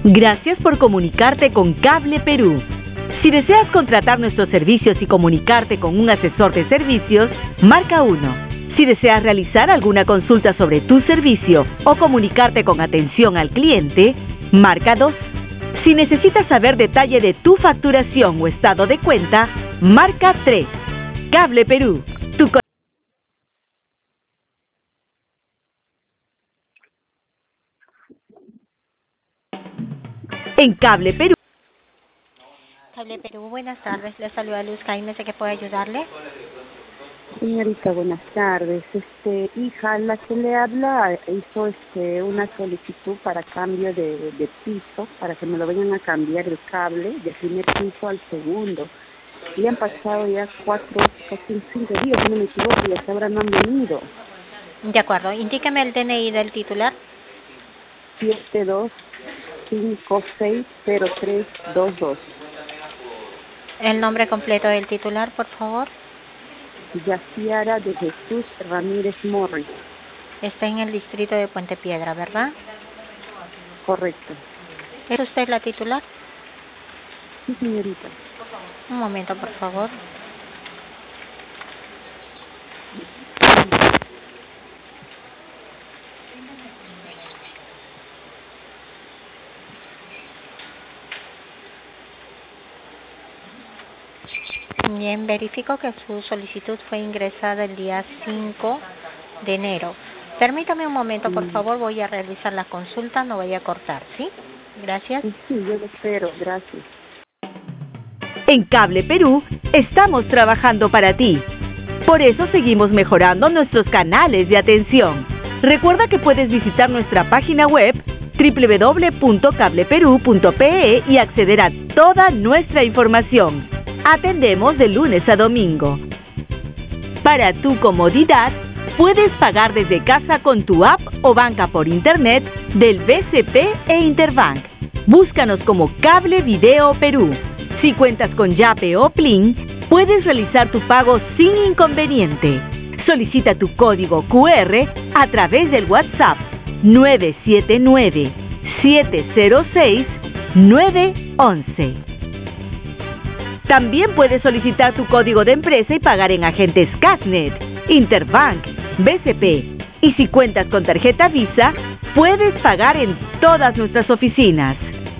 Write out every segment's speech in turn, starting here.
Gracias por comunicarte con Cable Perú. Si deseas contratar nuestros servicios y comunicarte con un asesor de servicios, marca 1. Si deseas realizar alguna consulta sobre tu servicio o comunicarte con atención al cliente, marca 2. Si necesitas saber detalle de tu facturación o estado de cuenta, marca 3. Cable Perú. En Cable Perú. Cable Perú, buenas tardes. Le saluda Luz Jaime, sé que puede ayudarle. Señorita, buenas tardes. Hija, la que le habla hizo una solicitud para cambio de piso, para que me lo vayan a cambiar el cable del primer piso al segundo. Y han pasado ya 5 días, si no me equivoco, y hasta ahora no han venido. De acuerdo, indíqueme el DNI del titular. 72560322. El nombre completo del titular, por favor. Yaciara de Jesús Ramírez Morris. Está en el distrito de Puente Piedra, ¿verdad? Correcto. ¿Es usted la titular? Sí, señorita. Un momento, por favor. Bien, verifico que su solicitud fue ingresada el día 5 de enero. Permítame un momento, por favor, voy a realizar la consulta, no vaya a cortar, ¿sí? Gracias. Sí, yo lo espero, gracias. En Cable Perú estamos trabajando para ti. Por eso seguimos mejorando nuestros canales de atención. Recuerda que puedes visitar nuestra página web www.cableperú.pe y acceder a toda nuestra información. Atendemos de lunes a domingo. Para tu comodidad, puedes pagar desde casa con tu app o banca por internet del BCP e Interbank. Búscanos como Cable Video Perú. Si cuentas con Yape o Plin, puedes realizar tu pago sin inconveniente. Solicita tu código QR a través del WhatsApp 979-706-911. También puedes solicitar tu código de empresa y pagar en agentes Casnet, Interbank, BCP. Y si cuentas con tarjeta Visa, puedes pagar en todas nuestras oficinas.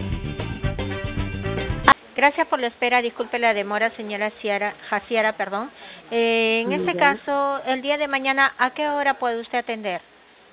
Gracias por la espera, disculpe la demora, señora Jaciara. En este caso, el día de mañana, ¿a qué hora puede usted atender?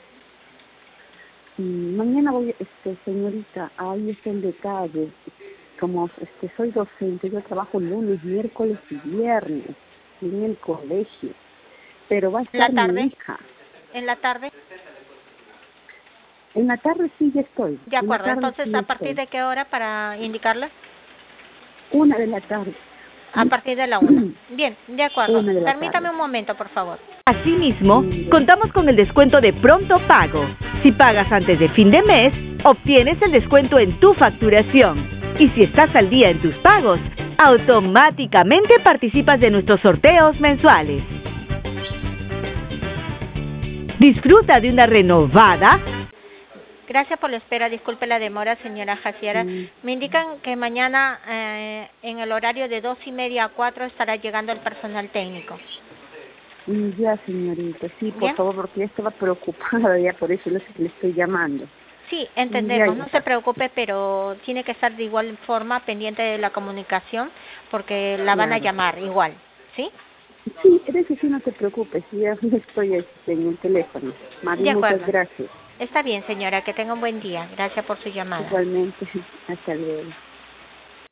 Mañana voy, señorita, ahí está el detalle. Como soy docente, yo trabajo lunes, miércoles y viernes en el colegio, pero va a estar mi hija. ¿En la tarde? En la tarde sí ya estoy. De acuerdo, entonces, ¿a partir de qué hora para indicarle? 1 de la tarde. A partir de la 1. Bien, de acuerdo. Permítame un momento, por favor. Asimismo, contamos con el descuento de pronto pago. Si pagas antes de fin de mes, obtienes el descuento en tu facturación. Y si estás al día en tus pagos, automáticamente participas de nuestros sorteos mensuales. Disfruta de una renovada. Gracias por la espera, disculpe la demora, señora Jaciara. Me indican que mañana en el horario de 2:30 a 4 estará llegando el personal técnico. Ya, señorita, sí, por favor, porque ya estaba preocupada, ya por eso le estoy llamando. Sí, entendemos, no se preocupe, pero tiene que estar de igual forma pendiente de la comunicación porque la van a llamar igual, ¿sí? Sí, de eso sí no te preocupes, ya estoy en el teléfono. María, muchas gracias. Está bien, señora, que tenga un buen día. Gracias por su llamada. Igualmente, hasta luego.